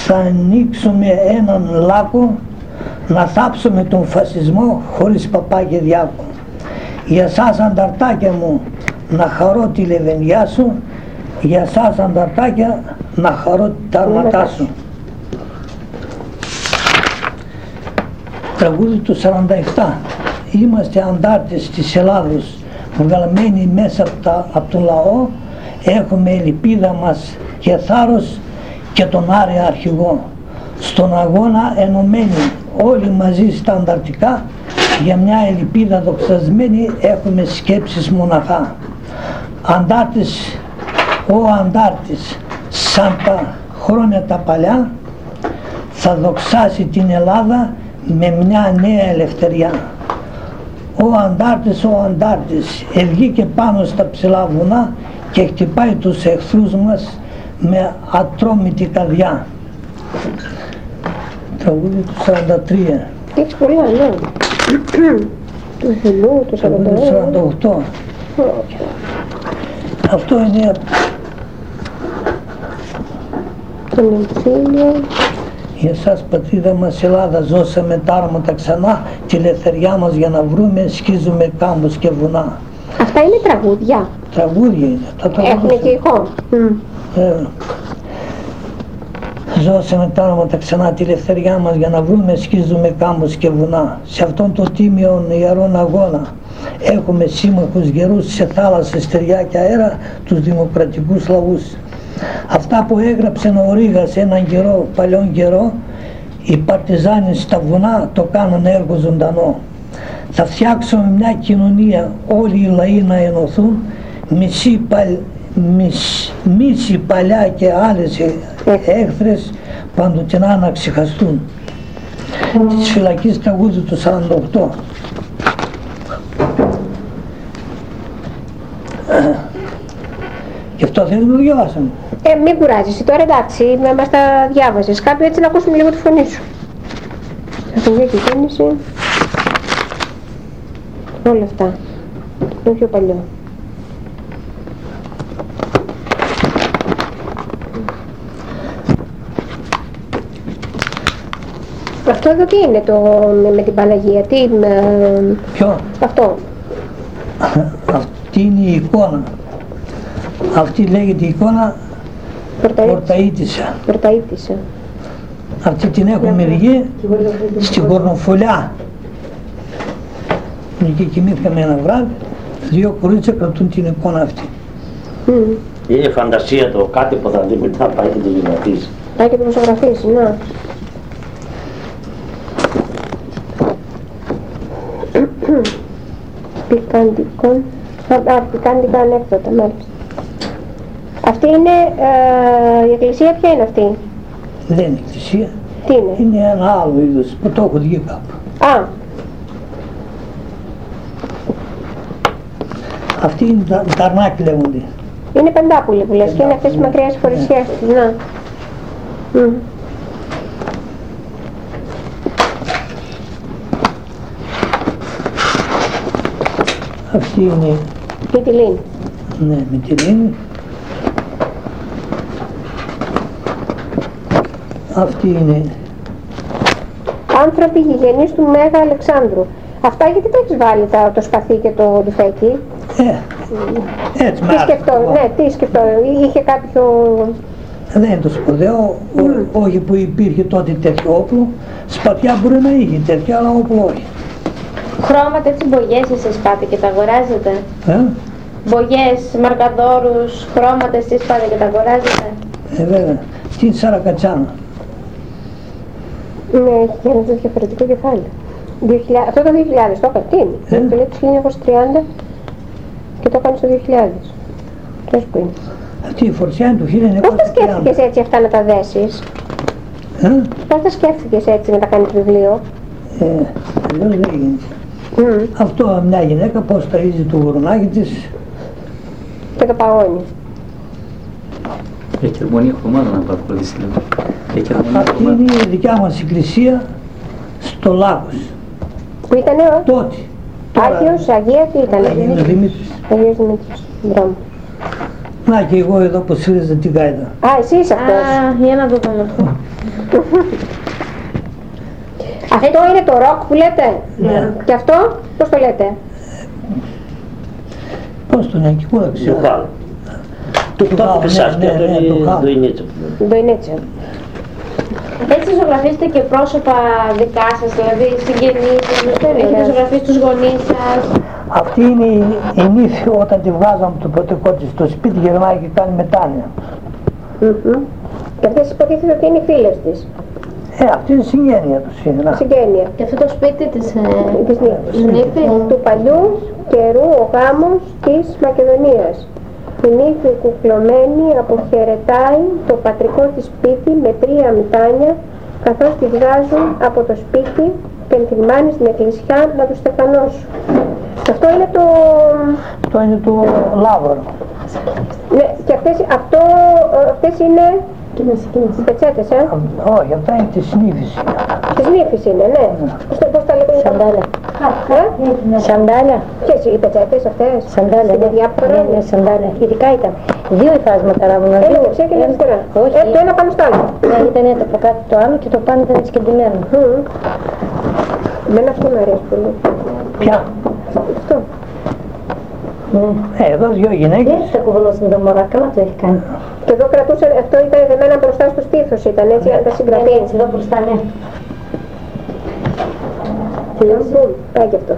θα ανοίξουμε έναν λάκκο να θάψουμε τον φασισμό χωρίς παπά και διάκο. Για σας ανταρτάκια μου να χαρώ τη λεβενιά σου, για σας ανταρτάκια να χαρώ τα αρματά σου. Τραγούδι του 47. Είμαστε αντάρτες της Ελλάδος, βγαλμένοι μέσα από τον λαό, έχουμε ελπίδα μας και θάρρος και τον Άρη αρχηγό. Στον αγώνα ενωμένοι όλοι μαζί στα ανταρτικά, για μια ελπίδα δοξασμένη έχουμε σκέψεις μοναχά. Αντάρτης, ο αντάρτης, σαν τα χρόνια τα παλιά, θα δοξάσει την Ελλάδα με μια νέα ελευθεριά. Ο αντάρτης βγήκε πάνω στα ψηλά βουνά και χτυπάει τους εχθρούς μας με ατρόμητη καρδιά. Τραγούδι του 43. Έχεις πολλά, ναι. Του Θηλού, του 48. Αυτό είναι τον Εμφύλιο. για εσάς πατρίδα μας Ελλάδα, ζώσαμε τα άρματα ξανά, τη ελευθεριά μας για να βρούμε, σκίζουμε κάμπους και βουνά. Αυτά είναι τραγούδια. Τραγούδια είναι. Έχουν και ηχό. Ζώσαμε τα άρματα ξανά, τη ελευθεριά μας για να βρούμε, σκίζουμε κάμπους και βουνά. Σε αυτόν το τίμιον ιερόν αγώνα έχουμε σύμμαχους γερούς σε θάλασσες, στεριά και αέρα, τους δημοκρατικούς λαούς. Αυτά που έγραψε ο Ρήγας έναν καιρό, παλιόν καιρό, οι παρτιζάνοι στα βουνά το κάνουν έργο ζωντανό. Θα φτιάξουμε μια κοινωνία, όλοι οι λαοί να ενωθούν, μισή παλιά και άλλες έχθρες παντοτινά να ξεχαστούν. Της φυλακής τραγούδι του 48. Γι' αυτό θέλουμε να διαβάσουμε. Μην κουράζεσαι τώρα, εντάξει, μας τα διάβαζες. Κάποιο έτσι να ακούσουμε λίγο τη φωνή σου. Αφημία και κίνηση. Όλα αυτά. Το πιο παλιό. Αυτό εδώ τι είναι με την Παναγία, τι... Ποιο? Αυτό. Αυτή είναι η εικόνα. Αυτή λέγεται η εικόνα Πορταΐτισσα. Αυτή την έχουμε μερικοί στην Κορνοφολιά. Εκεί κοιμήθηκαμε ένα βράδυ, δύο κορίτσια κρατούν την εικόνα αυτή. Είναι φαντασία το κάτι που θα δει μετά, πάει και το ζωγραφίσει. Πάει και το ζωγραφίσει, ναι. Πικάντικα ανέκδοτα, μάλιστα. Αυτή είναι, η εκκλησία ποια είναι αυτή? Δεν είναι εκκλησία. Τι είναι? Είναι ένα άλλο είδος που το έχω δει κάπου. Α. Αυτή είναι τα αρνάκι λέγονται. Είναι πεντάπουλοι που λες και είναι αυτές οι μακριές φορεσιές της, να. Αυτή είναι... Με τη λίνη. Ναι, με τη λίνη. Αυτή είναι... Άνθρωποι γηγενείς του Μέγα Αλεξάνδρου. Αυτά γιατί τα έχεις βάλει το σπαθί και το τουφέκι? Έτσι τι σκεφτώ, ναι, τι σκεφτώ, είχε κάποιο... Δεν είναι το σπουδαίο, όχι που υπήρχε τότε τέτοιο όπλο. Σπαθιά μπορεί να είχε τέτοια, αλλά όπλο όχι. Χρώματα έτσι μπογιές εσείς πάτε και τα αγοράζετε? Μπογιές, μαρκαδόρους, χρώματα εσείς πάτε και τα αγοράζετε? Βέβαια. Τι είναι Σαρακατσάνα? Ναι, έχει ένα διαφορετικό κεφάλι. Αυτό το 2000 το έκανε, τι είναι? Το λέει το 1930 και το έκανε στο 2000. Πώς που είναι? Αυτή η φορσιά είναι του 1930. Πώς τα σκέφτηκες έτσι αυτά να τα δέσεις? Πώς τα σκέφτηκες έτσι να τα κάνεις βιβλίο? Δεν γίνεται. Αυτό μια γυναίκα πώς ταΐζει το γουρνάκι της και το παγώνει. Έχει αρμονία χρωμάτων να παρακολουθήσει λίγο. Αυτή είναι η δικιά μας εκκλησία στο Λάκος. Που ήτανε τότε. Άγιος, Αγία, τι ήτανε? Αγίος Δημήτρης. Αγίος Δημήτρης. Μπράβο. Να και εγώ εδώ που σφύριζα την γάιδα. Α, εσύ είσαι αυτός. Α, για να το δούμε αυτό. Αυτό είναι το ροκ που λέτε. Ναι. Και αυτό πώς το λέτε? Πώς το λένε και εγώ δεν ξέρω. Духал. Το πεσάστε, το είναι Ντοϊνέτσο. Έτσι ζωγραφίζετε και πρόσωπα δικά σας, δηλαδή συγγενείς, έχετε ζωγραφίσει τους γονείς σας. Αυτή είναι η νύφη όταν τη βγάζαμε το πρωτικό της στο σπίτι, γυρνάει και κάνει μετάνοια. Και αυτές υποτίθεται ότι είναι οι φίλες της. Αυτή είναι η συγγένεια τους είναι. Συγγένεια. Και αυτό το σπίτι της νύφη του παλιού καιρού ο γάμος της Μακεδονίας. Η νύφη κουκλωμένη αποχαιρετάει το πατρικό της σπίτι με 3 μητάνια, καθώς τη βγάζουν από το σπίτι και ενθυμάνει στην εκκλησιά να τους στεφανώσουν. Αυτό είναι το... Αυτό είναι το λάβαρο. Ναι, και αυτές είναι οι πετσέτες, Όχι, αυτά είναι της νύφης. Της νύφης είναι, ναι. Πώς τα λέτε? Σαντάλια. Σαντάλια. Ποιες οι πετσέτες αυτές? Σαντάλια. Στην παιδιά που φοράνε. Ναι, σαντάλια. Ειδικά ήταν. 2 υφάσματα ράβουνα. Ένα δεξιά και ένα αριστερά. Το ένα πάνω στο άλλο. Ναι, ήταν το από κάτω το άλλο και το πάνω ήταν σκεντημένο. Εμένα αυτό μου αρέσει πολύ. Ποια? Αυτό. Εδώ 2 γυναίκες. Έτσι θα κουβαλώσουν τα μωρά, καλά το έχει κάνει. Και εδώ κρατούσαν, αυτό ήταν δεμένα μπροστά στο στήθος, ήταν έτσι, τα συγκρατεί. Έτσι εδώ μπροστά, ναι. Πάει και αυτό.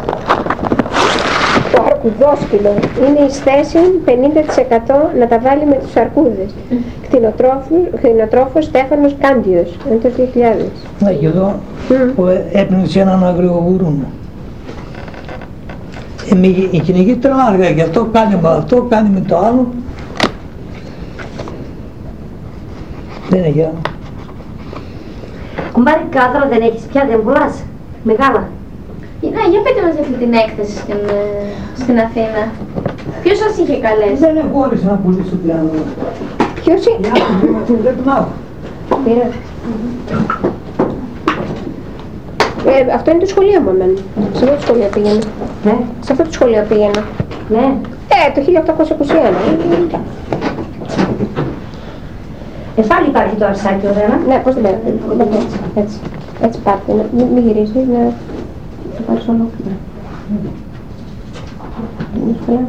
Το αρκουδόσκυλο είναι η θέση 50% να τα βάλει με τους αρκούδες. Κτηνοτρόφος Στέφανος Κάντιος, είναι το 2000. Να και εδώ που έπνιξε έναν αγριογουρούμο. Η κυνηγή τρελάθηκα και αυτό κάνει με αυτό, κάνει με το άλλο. Δεν έχει άλλο. Κουμπάρι κάδρα δεν έχεις πια, δεν πουλάς. Μεγάλα. Ναι, για πείτε μας αυτή την έκθεση στην Αθήνα. Ποιος σας είχε καλέσει? Δεν μπόρεσα να πουλήσω πια. Ποιος είναι? Δεν τον άκου. Αυτό είναι το σχολείο μου εμένα. Σε αυτό το σχολείο πήγαινα. Ναι. Σε αυτό το σχολείο πήγαινα. Ναι. Το 1821. Πάλι υπάρχει το αρσάκι ωραία. Ναι, πώς το λέω. Έτσι. Έτσι πάτε. Μην γυρίσεις, να το πάρεις ολόκληρο. Είναι εύκολα.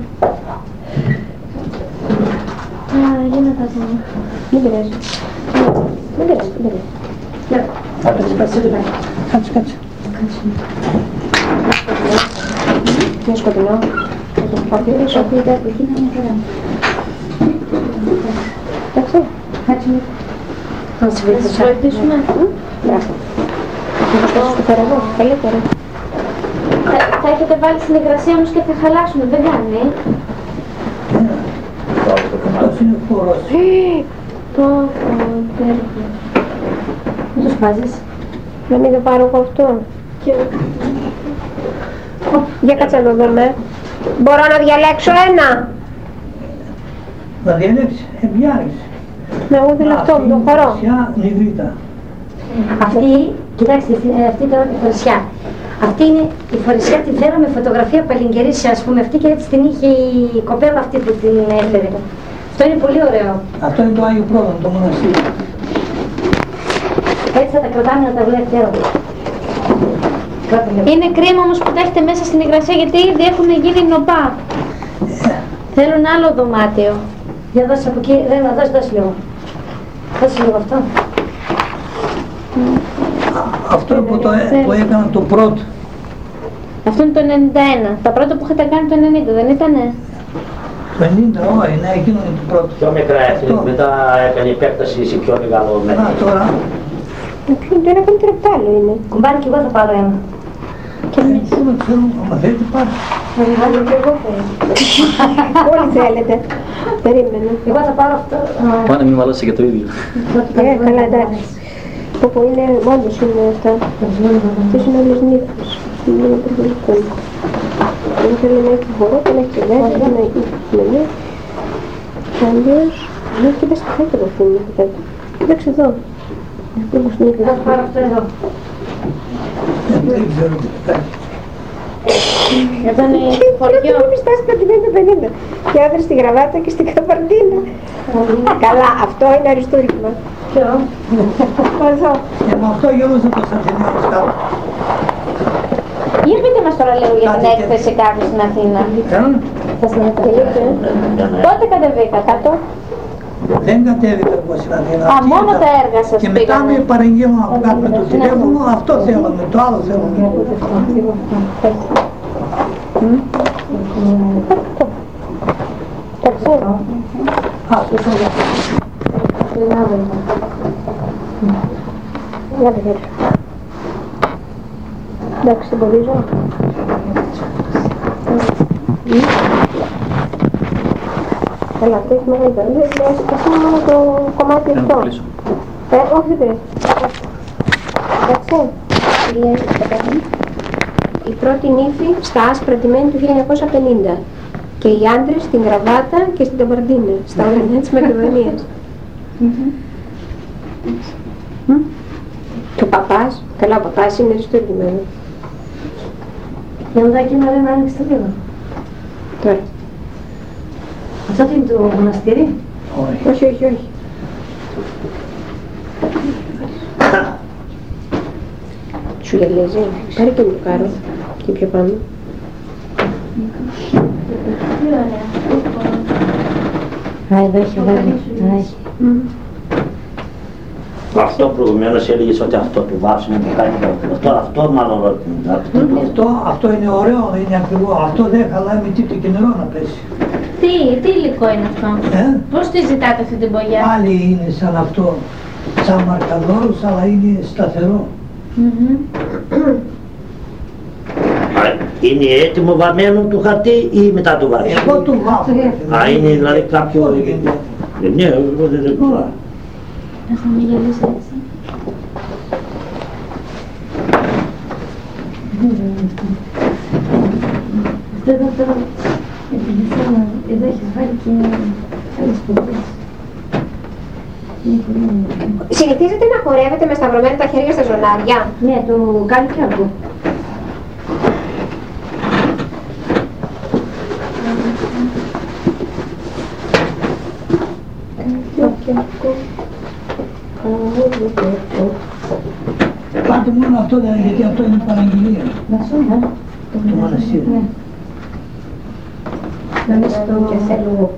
Για να τα δούμε. Μην πειράζει. Μην πειράζει, μην πειράζει. Κάτσε. Είναι σκοτεινό. Παπίλες, όχι, εκεί να είναι καλά. Εντάξει. Να σε βοηθήσουμε. Μπράβο. Το φέρω εγώ, καλύτερα. Θα έχετε βάλει στην υγρασία όμως και θα χαλάσουν, δεν κάνει. Αυτός είναι χώρος. Δεν τους βάζεις. Να μην το πάρω εγώ αυτό. Για κάτσε να το δούμε. Μπορώ να διαλέξω ένα. Να διαλέξει, διάλεξε. Ναι, εγώ θέλω αυτό, το χορό. Αυτή, κοιτάξτε, αυτή τώρα είναι η φορεσιά. Αυτή είναι η φορεσιά, την φέραμε φωτογραφία παλιγκερής, ας πούμε, αυτή και έτσι την είχε η κοπέλα αυτή που την έφερε. Αυτό είναι πολύ ωραίο. Αυτό είναι το Άγιο Πρόδομο, το μοναστήρι. Έτσι θα τα κρατάμε να τα βλέπει έρωτα. Είναι κρίμα όμως που τα έχετε μέσα στην υγρασία γιατί ήδη έχουν γίνει νοπά. Θέλουν άλλο δωμάτιο. Για δώσε από εκεί, δεν να δώσει λίγο. Δώσε λίγο αυτό. Αυτό που έκανα το πρώτο. Αυτό είναι το 91. Τα πρώτα που είχατε κάνει το 90, δεν ήτανε? Το 90, όχι, ναι, εκείνο είναι το πρώτο. Πιο μικρά έφυγε, μετά έκανε επέκταση σε πιο μεγάλο μέτρο. Να τώρα. Το ένα καλύτερο απ' το άλλο είναι. Κουμπάρι και εγώ θα πάρω ένα. Και εμείς. Δεν ξέρω, άμα θέλετε πάρε. Βάλω και εγώ θέλω. Όλοι θέλετε. Περίμενε. Εγώ θα πάρω αυτό. Πάνε μη μαλώσει για το ίδιο. Καλά, εντάξει. Όπου είναι, όντως είναι αυτά. Αυτές είναι όλες νύφες. Είναι λίγο περιβολικό. Δεν θέλει να έχει χορό, δεν έχει κελέτη, δεν έχει μελή. Αλλιώς, δεν έχει και τα στοιχεία το αφήνει. Κοίταξε εδώ. Εγώ θα πάρω αυτό εδώ. Δεν ξέρω τι κάνει. Εδώ είναι χωριό. Και πρέπει στάση κρατημένη το 50. Και άντρες στη γραβάτα και στην καπαρντίνα. Καλά, αυτό είναι αριστούργημα. Ποιο? Εδώ. Με αυτό γελούσε το Σαντινέος κάπου. Για πείτε μας τώρα λίγο για την έκθεση κάτω στην Αθήνα. Θα συνεχίσετε. Πότε κατεβήκα κάτω? Δεν κατέβηκα εγώ στην Αθήνα. Α, μόνο τα έργα σας και μετά με παραγγείλω να βγάλουμε το τηλέφωνο, αυτό θέλαμε, το άλλο θέλαμε. Εντάξει, εμποδίζω. Έλα, αυτό έχει μεγάλη περίπτωση. Ας μόνο το κομμάτι αυτό. Όχι, δεν πειράζει. Εντάξει. Η πρώτη νύφη στα άσπρα τιμένη του 1950. Και οι άντρες στην γραβάτα και στην καμπαρντίνα, στα ουρανιά της Μακεδονίας. Και ο παπάς, καλά ο παπάς είναι αριστούργημένο. Για να δω εκεί να λέμε άνοιξε το λίγο. Τώρα. Αυτό είναι το μοναστήρι? Όχι, όχι, όχι. Σου γελέζει, πάρε και μου το κάρο και πιο πάνω. Α, εδώ έχει βάλει. Αυτό προηγουμένως έλεγες ότι αυτό του βάσουμε που κάνει αυτό μάλλον αυτό είναι ωραίο, είναι ακριβό. Αυτό δεν χαλάει με τίποτα νερό να πέσει. Τι υλικό είναι αυτό? Πώς τη ζητάτε αυτή την μπογιά? Πάλι είναι σαν αυτό, σαν μαρκαδόρους, αλλά είναι σταθερό. Είναι έτοιμο βαμμένο του χαρτί ή μετά το βάζεις? Εγώ του βάζω. Α, είναι δηλαδή κάποιο... Ναι, εγώ δεν ξέρω. Θα με γελίσει έτσι. Αυτό εδώ τώρα, επειδή θέλω, εδώ έχεις βάλει και άλλες ποπές. Συνηθίζετε να χορεύετε με σταυρωμένα τα χέρια στα ζωνάρια? Ναι, το κάνει και αυτό. Πάτε μόνο αυτό, γιατί αυτό είναι παραγγελία. Το μοναστήρι. Να μην στο θέλω.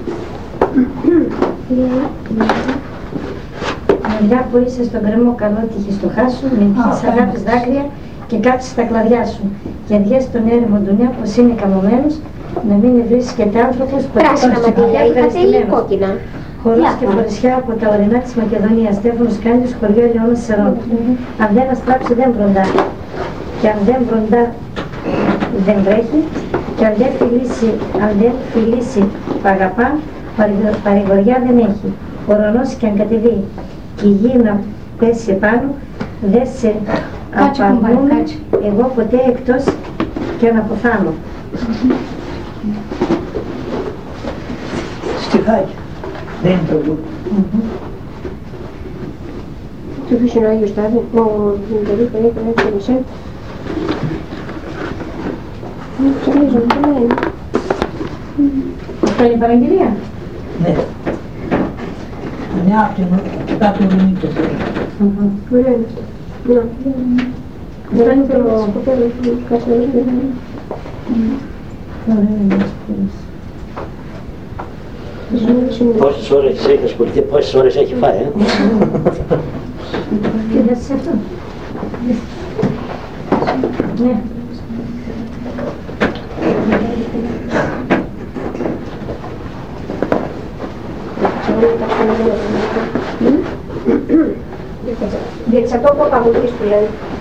Μεριά που είσαι στον κρεμό καλό τύχη στο χάσου, με ευχές αγάπης δάκρυα και κάψεις στα κλαδιά σου. Και διές τον έρημο του νέου πως είναι καμωμένος, να μην βρίσκεται άνθρωπος που πράσινα ματήλια, είχατε ή κόκκινα? Χορός και φορεσιά από τα ορεινά της Μακεδονίας, Στέφανος Κάντιος, χωριό Ελαιώνας Σερών. Αν δεν αστράψει δεν βροντά. Και αν δεν βροντά δεν βρέχει. Και αν δεν φιλήσει που αγαπά, παρηγοριά δεν έχει. Ο ουρανός και αν κατεβεί και η γη να πέσει επάνω, δεν σε απαγούν εγώ ποτέ εκτός και να αποθάνω. Στιχάκια. Δεν είναι το γλου. Το ποιος είναι ο Άγιος Στάδη, ο Δημητρίου, ο Άγιος και Μισελ. Κυρίζω, καλά είναι. Αυτό είναι η παραγγελία? Ναι. Μια από την κάτω μηνύτες. Ωραία είναι αυτό. Ναι. Αυτό είναι το σκοπέλο του κάτω μηνύτες. Ωραία είναι το σκοπέλο. Πόσες ώρες έχει ασχοληθεί, πόσες ώρες έχει φάει, Κοίταξε αυτό. Ναι. Διεξατό από παγωγής που λέει.